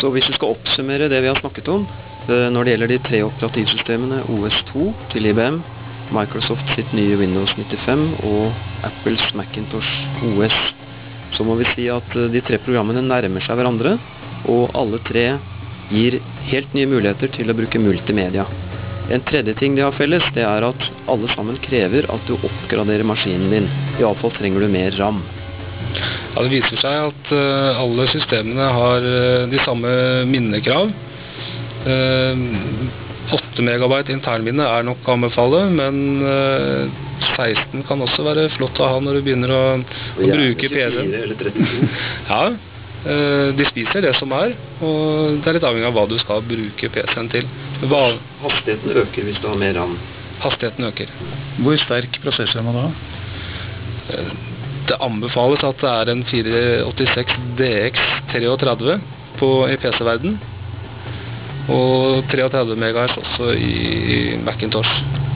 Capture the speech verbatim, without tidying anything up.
Så hvis vi skal oppsummere det vi har snakket om, når det gjelder de tre operativsystemene O S to til I B M, Microsoft sitt nye Windows nittifem og Apples Macintosh O S, så må vi si at de tre programmene nærmer seg hverandre, og alle tre gir helt nye muligheter til å bruke multimedia. En tredje ting de har felles, det er at alle sammen krever at du oppgraderer maskinen din. I alle fall trenger du mer RAM. Ja, det viser seg at uh, alle systemene har uh, de samme minnekrav. Uh, åtte megabyte internminne er nok å anbefale, men uh, seksten kan også være flott å ha når du begynner å, å bruke P C-en. Eller trettito. Ja, uh, de spiser det som er, og det er litt avhengig av hva du skal bruke P C-en til. Hva? Hastigheten øker hvis du har mer RAM. Hastigheten øker. Hvor sterk prosessor må du ha? Uh, Det anbefales at det er en fire åttiseks D X treogtredve på, i P C-verden, og treogtredve megahertz også i Macintosh.